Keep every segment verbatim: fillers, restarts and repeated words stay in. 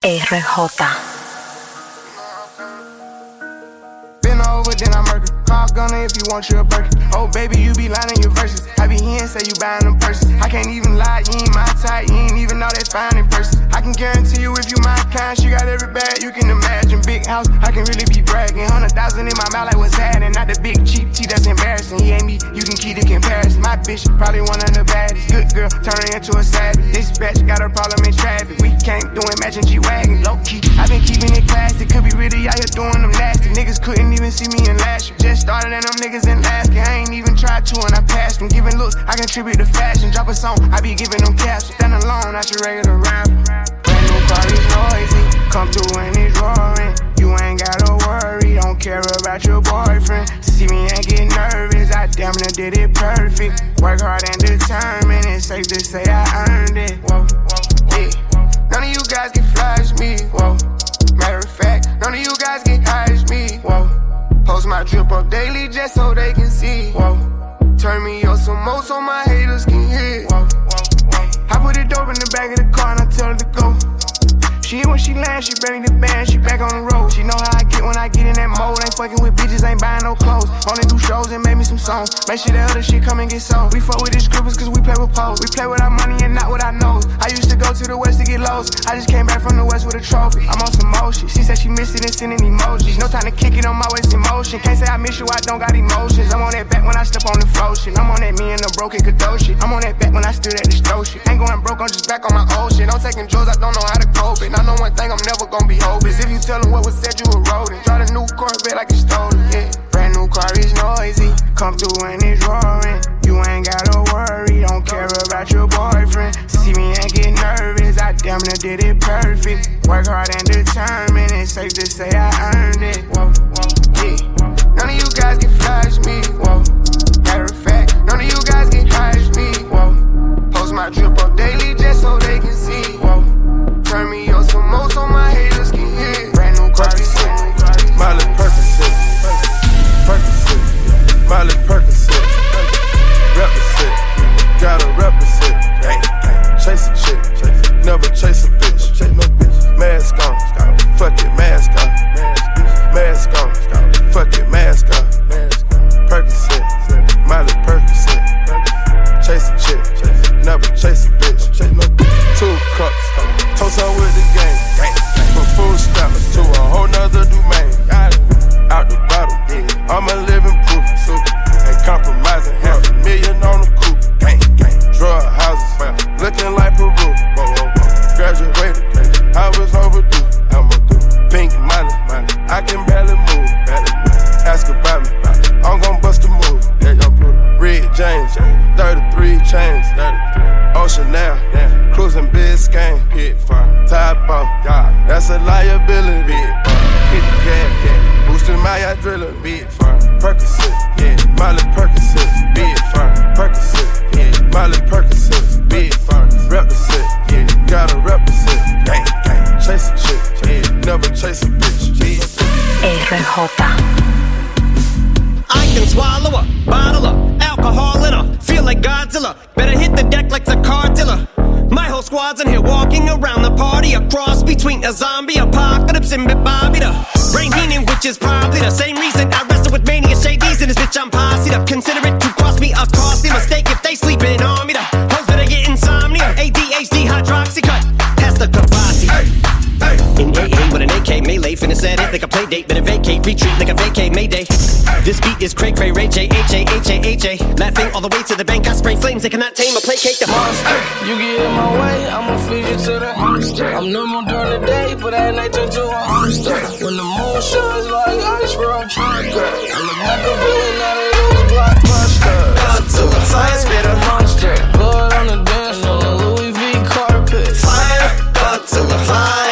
R J. Been over, then I murder. Call gunner if you want you a Birkin. Oh, baby, you be lying in your verses. I be here and say you buying them purses. I can't even lie, you ain't my type. You ain't even know that fine in person. I can guarantee you if you my kind, she got every bag you can imagine. Big house, I can really be bragging. Hundred thousand in my mouth like what's happening. Not the big cheap tea that's embarrassing. He ain't me, you can keep the comparison. My bitch, probably one of the baddest. Good girl, turn her into a savage. This bitch got a problem in traffic. We can't do it, matching G-Wagon. Low key, I been keeping it classy. Could be really out here doing them nasty. Niggas couldn't even see me in last year. Just started and them niggas in last year. I ain't even tried to and I passed them. Giving looks, I contribute to fashion. Drop a song, I be giving them caps. Stand alone, not your regular rapper. Brand new car is noisy. Come through and it's roaring. You ain't gotta worry, don't care about your boyfriend. See me and get nervous, I damn near did it perfect. Work hard and determined, it's safe to say I earned it. Whoa, yeah. None of you guys can flash me. Whoa. Matter of fact, none of you guys get high as me. Whoa. Post my drip up daily just so they can see. Whoa. Turn me up some more so my haters can hear. Whoa. I put it dope in the back of the car and I tell her to go. She hit when she land, she bring the band, she back on the road. She know how I get when I get in that mode. Ain't fucking with bitches, ain't buying no clothes. Only do shows and make me some songs. Make sure that other shit come and get sold. We fuck with these scribbles cause we play with poles. We play with our money and not with our nose. I used to go to the west to get lows. I just came back from the west with a trophy. I'm on some motion. She said she missed it and sending emojis. No time to kick it on my waist in motion. Can't say I miss you, I don't got emotions. I'm on that back when I step on the flow shit. I'm on that me and the broken Godot shit. I'm on that back when I stood at the stove shit. Ain't going broke, I'm just back on my old shit. I'm taking drugs, I don't know how to cope it. I know one thing, I'm never gonna be hopeless. If you tell them what was said, you a rodent. Drive a new Corvette like it's stolen, yeah. Brand new car is noisy. Come through and it's roaring. You ain't gotta worry, don't care about your boyfriend. See me and get nervous, I damn near did it perfect. Work hard and determined, it's safe to say I earned it. Whoa, yeah. None of you guys can flash me. Whoa. Matter of fact, none of you guys can hide me. Whoa. Post my drip up daily just so they can see. Whoa. Turn me up some more so my haters can hear. Brand new car is Miley Percocet, Percocet, Miley Percocet, represent, gotta represent. Chase a chick, never chase a bitch. Mask on, fuck it, mask on. Mask on, fuck it, mask on. Percocet, Miley Percocet. Chase a chick, never chase a bitch. Two cups, toast on with the game. From food stamps to a whole nother domain. Out the bottle, I'm a living proof. Ain't compromising, half a million on the coupe. Drug houses, looking like Peru. Graduated, I was overdue. Pink money, I can barely move. Ask about me, I'm gon' bust a move. Red James, thirty-three chains. Ocean now, cruising Biscayne. Top off, that's a liability. Hit the gas, boosting my adrenaline. Percocet, yeah, Miley Percocet, big firm. Percocet, yeah, Miley Percocet, big firm. Represent, yeah, gotta represent. Gang, gang, chase a chick, yeah, never chase a bitch. R J. I can swallow a bottle of alcohol in her. Feel like Godzilla. Better hit the deck like the car dealer. My whole squad's in here walking around the party. A cross between a zombie apocalypse and Bobby the Brain Heenan, which is probably the same reason I wrestle with mania shadies in this bitch. I'm posse up. Consider it to cost me a costly mistake if they sleeping on me. The hoes better get insomnia. A D H D hydroxy cut. Pass the Kavasi. In A A with an A K melee, finna set it like a play date. Better vacate, retreat like a vacate Mayday. This beat is cray cray, Ray J, H A, H A, H A. Laughing all the way to the bank, I spray flames. They cannot tame or placate the monster. You get in my way, I'ma feed you to the monster. I'm normal during the day, but at night turn to a monster. When the moon shines like ice, bro, I'm trying to go. I look like a villain out of those blockbusters. God to the fire, spit a monster. Blood on the dance floor, the Louis V carpet. Fire, God to the fire.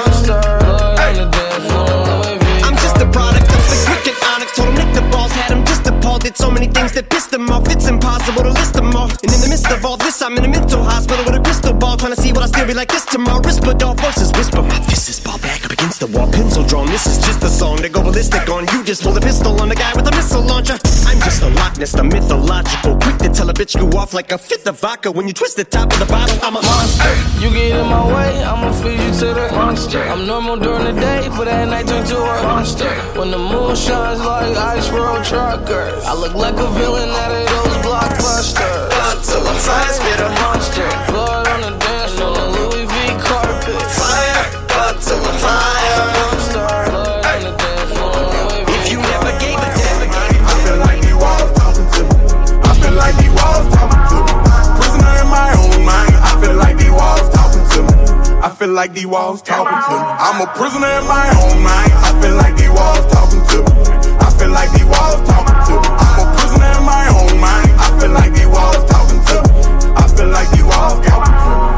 Did so many things that pissed them off. It's impossible to list them all. And in the midst of all this, I'm in a mental hospital with a crystal ball, trying to see what I still be like this tomorrow. Whisper dog voices whisper. My fist is ball back up against the wall. Pencil drone. This is just a song to go ballistic on. You just pull the pistol on the guy with a missile launcher. I'm just a Loch Ness, the mythological. Quick to tell a bitch you off like a fifth of vodka. When you twist the top of the bottle, I'm a monster. You get in my way, I'ma feed you to the monster. I'm normal during the day, but at night turn to a monster. When the moon shines like ice road truckers, I look like a villain out of those blockbusters. Blood till I'm fire, spit a monster. Blood on the dance floor, the Louis V carpet. Fire, blood till I'm fire. Monster, blood on the dance floor, Louis V. If you never gave a damn again, I feel like these walls talking to me. I feel like these walls talking to me. Prisoner in my own mind. I feel like these walls talking to me. I feel like these walls talking to me. I'm a prisoner in my own mind. I feel like these walls talking to me. I feel like these walls talking to me. I'm a prisoner in my own mind. I feel like these walls talking to me. I feel like these walls talking to me.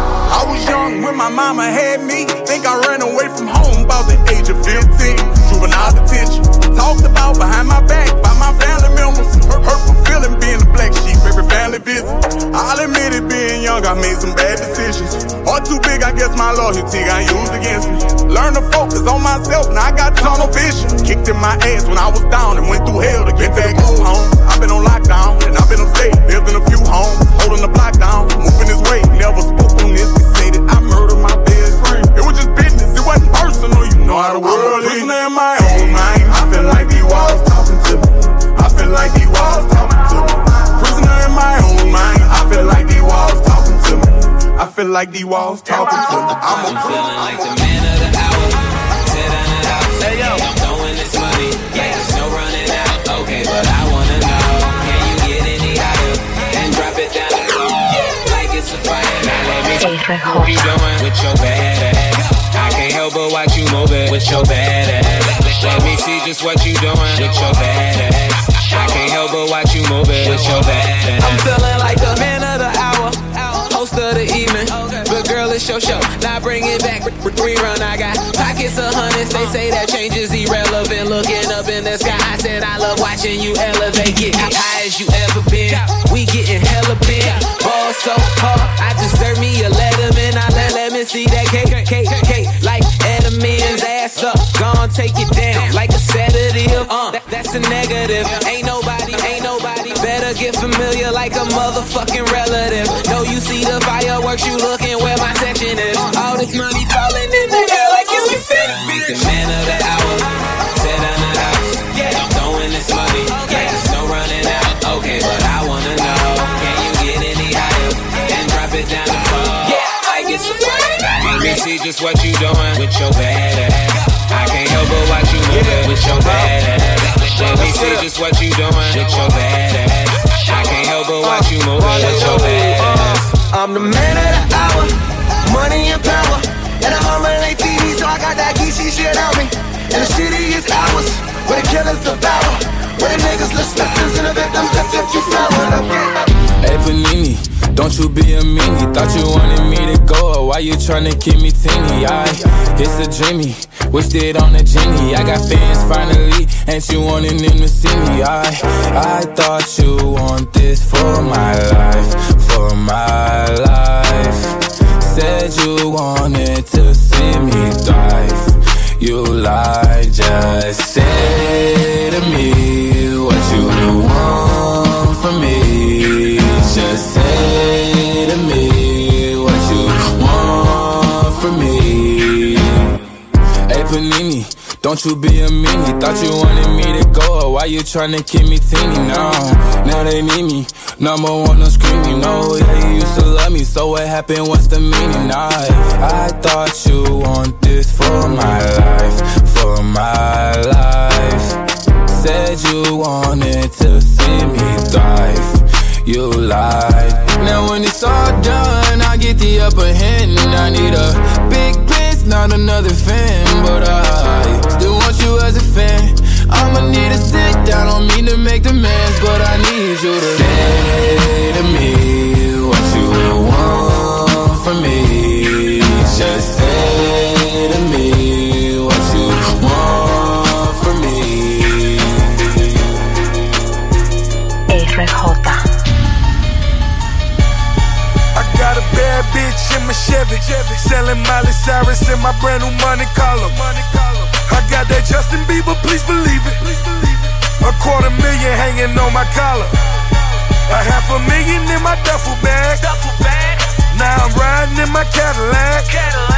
I was young when my mama had me. Think I ran away from home about the age of fifteen. Juvenile detention. Talked about behind my back by my family members. Hurtful feeling being the black sheep every family visit. I'll admit it, being young, I made some bad decisions. Heart too big, I guess my loyalty got used against me. Learn to focus on myself, now I got tunnel vision. Kicked in my ass when I was down and went through hell to get back home. I've been on lockdown and I've been upstate. Lived in a few homes, holding the block down, moving this way. Never spoke on this, they say that I murdered my best friend. It was just business, it wasn't personal, you know how the world is. I'm a prisoner in my own mind. I feel like these walls talking to me. I feel like these walls talking to me. Prisoner in my own mind. I feel like these walls talking to me. I feel like these walls talking to me. I'm a I'm feeling like the man of the hour. Sit down and out. Hey, yo. I'm throwing this money. Yeah, there's no running out. Okay, but I wanna know, can you get any higher and drop it down the floor like it's a fire? Now let me see what you doing with your bad ass. I can't help but watch you move it with your bad ass. Let me see just what you doing with your bad ass. I can't help but watch you move it with your bad ass. I'm feeling like the man of the hour, host of the evening. But girl, it's your show, now bring it back. Rerun, I got pockets of hundreds. They say that change is irrelevant. Looking up in the sky, I said I love watching you elevate. Get high as you ever been. We getting hella big. Ball so hard, I deserve me a Letterman. I let let me see that cake, cake, cake. Like Edelman's ass up, gon' take it down like a sedative. Uh, that, that's a negative. Ain't nobody, ain't nobody better get familiar like a motherfucking relative. No, you see the fireworks, you looking where my section is. All this money falling in the air like it's confetti. The man of the hour, sit down the house. Yeah, I'm throwing this money. Yeah, there's no running out. Okay, but I wanna know, can you get any higher and drop it down the floor? Yeah, like it's a fire. Let me see just what you doing with your bad ass. I can't help but watch you move it with your bad ass. Let me see just what you doing with your bad ass. I can't help but watch you move it with your bad ass. I'm the man of the hour, money and power. And I'm on my T V, so I got that geeky shit on me. And the city is ours, where the killers devour. Where the niggas look slippers and the victims left if you flower. Hey Panini, don't you be a meanie. Thought you wanted me to go, or why you tryna keep me teeny? I, it's a dreamy, wished it on a genie. I got fans finally, and you wanting them to see me. I, I thought you want this for my life, for my life. Said you wanted to see me thrive. You lied, just say to me what you want from me. Just say to me what you want from me. Hey Panini, don't you be a meanie. Thought you wanted me to go, or why you tryna keep me teeny? Now, now they need me. Number one, I'm screaming. No, yeah, you used to love me, so what happened? What's the meaning? I, I thought you want this for my life, for my life. Said you wanted to see me thrive. You lied. Now when it's all done, I get the upper hand. I need a big piece, not another fan, but I still want you as a fan. I'ma need to sit down, don't mean to make demands, but I need you to say to me what you want from me. Just say to me what you want from me. R J. I got a bad bitch in my Chevy, selling Miley Cyrus in my brand new Monte Carlo. I got that Justin Bieber, please believe it. A quarter million hanging on my collar. A half a million in my duffel bag. Now I'm riding in my Cadillac.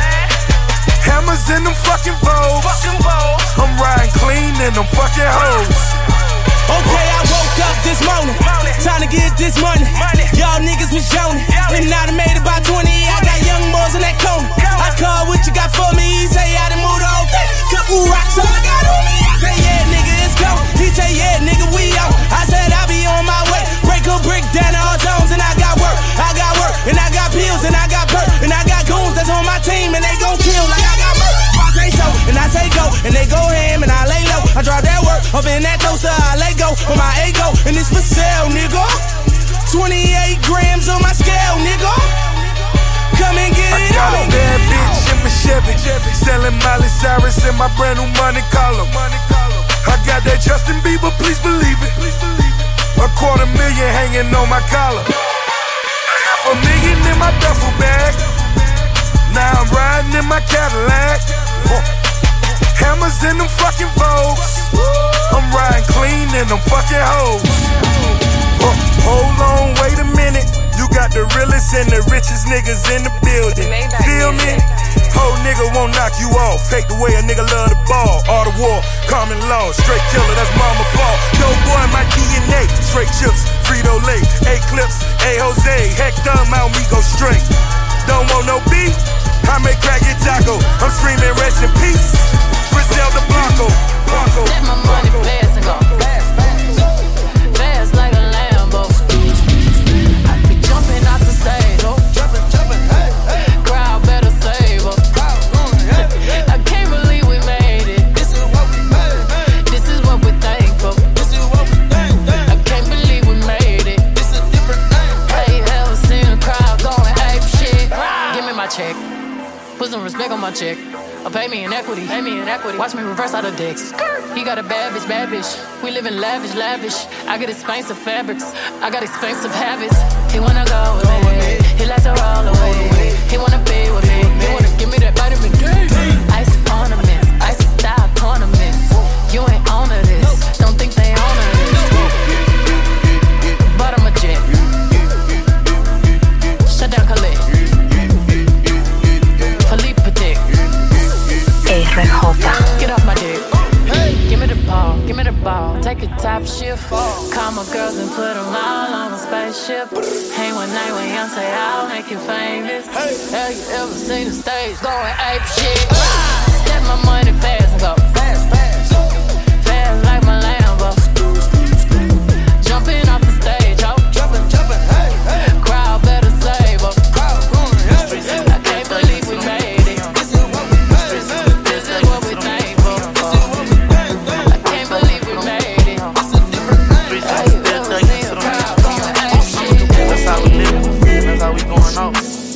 Hammers in them fucking Vogues. I'm riding clean in them fucking hoes. Okay, I woke up this morning, time to get this money. Y'all niggas was yawning, and I done made about twenty. I got young boys in that corner. I call what you got for me. He say I done moved the whole thing. Couple rocks, all I got on me. I say yeah, nigga, it's gone. He say yeah, nigga, we out. I said I be on my way. Break a brick down to all zones, and I got work. I got work, and I got pills, and I got perk, and I got goons that's on my team, and they gon' kill like I got work. I say so, and I say go, and they go ham, and I lay low. I drop that work up in that toaster, I lay go on my ego, and it's for sale, nigga. twenty-eight grams on my scale, nigga. Come and get it on. I got a bad bitch in my Chevy, selling Miley Cyrus in my brand new money column. I got that Justin Bieber, please believe it. A quarter million hanging on my collar. Half a million in my duffel bag. Now I'm riding in my Cadillac. Hammers in them fucking Vogues. I'm riding clean in them fucking hoes. Oh, hold on, wait a minute. You got the realest and the richest niggas in the building. Feel me? Whole nigga won't knock you off. Fake the way a nigga love the ball. All the war, common law. Straight killer, that's mama fault. Yo boy, my D N A. Straight chips, Frito-Lay. A-Clips, A-Jose. Heck dumb out, me go straight. Don't want no beef? I may crack your taco. I'm screaming rest in peace. Griselda Blanco, Blanco. Let my money pass and go. Fast, fast. Fast like a Lambo. I be jumping out the stage, oh. Jumping, jumping, hey, hey. Crowd better save us. I can't believe we made it. This is what we made. This is what we're thankful. This is what we think. I can't believe we made it. This is a different thing. Hey, ever seen a crowd going ape shit? Give me my check. Put some respect on my check. Or pay me in equity, pay me in equity. Watch me reverse out of dicks. He got a bad bitch, bad bitch. We live in lavish, lavish. I got expensive fabrics. I got expensive habits. He wanna go with me. He likes to roll away. He wanna be with me. He wanna give me that vitamin D. Ice ornaments, ice style ornaments. You ain't on to this. Don't think they on to this. But I'm a jet. Shut down, Khalid. Philippe Petit. R J. Get off my dick. Give me the ball, give me the ball. Take a top shift. Call my girls and put them all on a spaceship. Hang one night when young say I'll make you famous. Have you ever seen the stage going ape shit? Step my money fast and go fast, fast. Fast like my Lambo. Jumping off the stage, ho. Jumping, jumping, hey, hey. Crowd better save up. Crowd going, hey. I can't believe we made it. This is what we made. This is what we thankful for. I can't believe we made it. It's a different thing. Have you ever seen a crowd going ape shit? That's how we live. That's how we going off.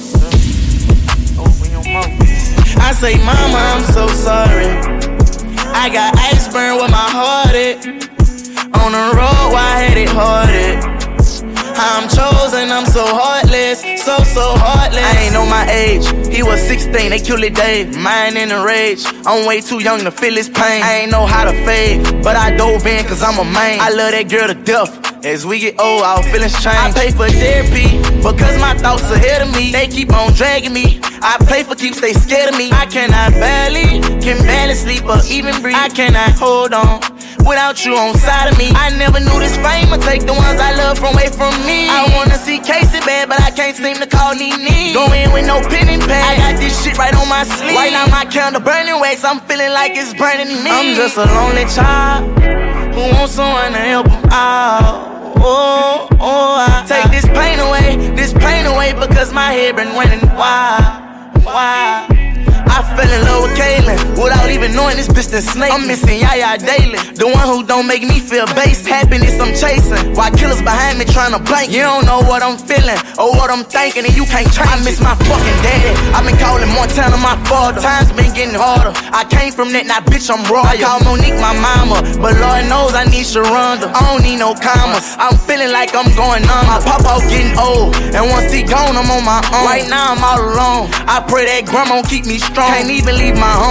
Open your mouth. I say, mama, I'm so sorry. I got ice burn with my heart at. On the road, why I had it hearted. I'm chosen, I'm so heartless, so, so heartless. I ain't know my age, he was sixteen, they killed it Dave. Mine in a rage, I'm way too young to feel his pain. I ain't know how to fade, but I dove in cause I'm a man. I love that girl to death. As we get old, our feelings change. I pay for therapy, because my thoughts ahead of me. They keep on dragging me. I play for keeps, they scared of me. I cannot barely, can barely sleep or even breathe. I cannot hold on without you on side of me. I never knew this fame would take the ones I love from away from me. I wanna see Casey bad, but I can't seem to call Nene. Go in with no pen and pad. I got this shit right on my sleeve. Right now my candle burning wax, I'm feeling like it's burning me. I'm just a lonely child who wants someone to help him out. Oh, oh, I take this pain away, this pain away, because my head been running wild, wild. I fell in love with Kaylin without even knowing this bitch that snake. I'm missing Yaya daily, the one who don't make me feel base. Happiness I'm chasing, while killers behind me trying to blank. You don't know what I'm feeling or what I'm thinking, and you can't change. I miss my fucking daddy. I've been calling Montana my father. Times been getting harder. I came from that, now bitch I'm raw. I call Monique my mama, but Lord knows I need Sharonda. I don't need no commas. I'm feeling like I'm going on. My papa getting old, and once he gone, I'm on my own. Right now I'm all alone. I pray that grandma keep me strong. Can't even leave my home.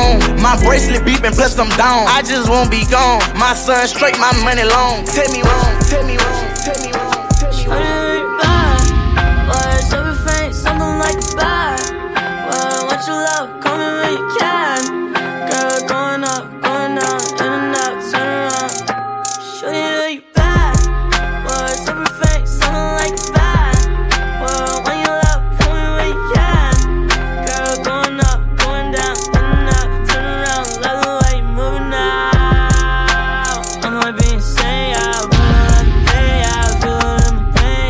My bracelet beeping, plus I'm down. I just won't be gone. My son straight, my money long. Tell me wrong, tell me wrong, tell me wrong, tell me wrong. Boy, so we faint, something like a bad. Well, what you love, call me when you can. Girl, going up, going down, in and out, turn around. Show you that you bad. Boy, so we faint, something like a bad. Well, when you love, call me when you can. Girl, going up, going down, in and out, turn around. Love the way you moving now. I'm like being insane, I wanna pay out, feel it in my pain,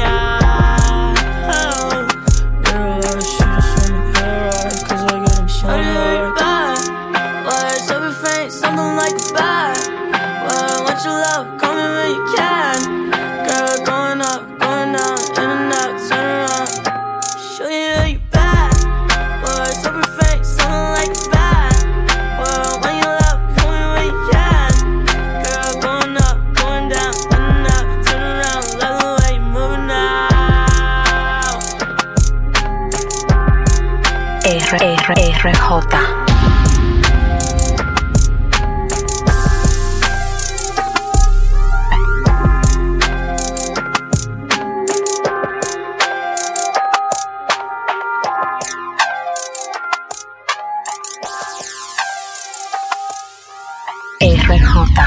out. Real life shit, just wanna get it right, cause I get them shiny right. Boy, so we faint, something like a bad. Well, what you love, call me when you can. Girl, going up, going down, in and out, turn around. Show you that you bad. Boy, so we faint, something like a bad. Well, when you love, call me when you can. Girl, going up, going down, in and out, turn around. Love the way you moving now. R R R J. R J.